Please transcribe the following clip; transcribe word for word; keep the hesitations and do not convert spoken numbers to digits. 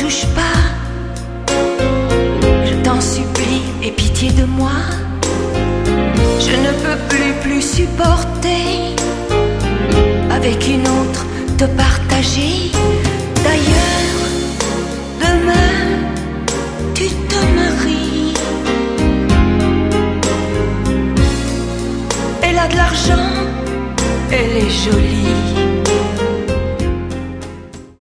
touche pas. Je t'en supplie, aie pitié de moi. Je ne peux plus, plus supporter avec une autre te partager. D'ailleurs, demain, tu te maries. Elle a de l'argent, elle est jolie.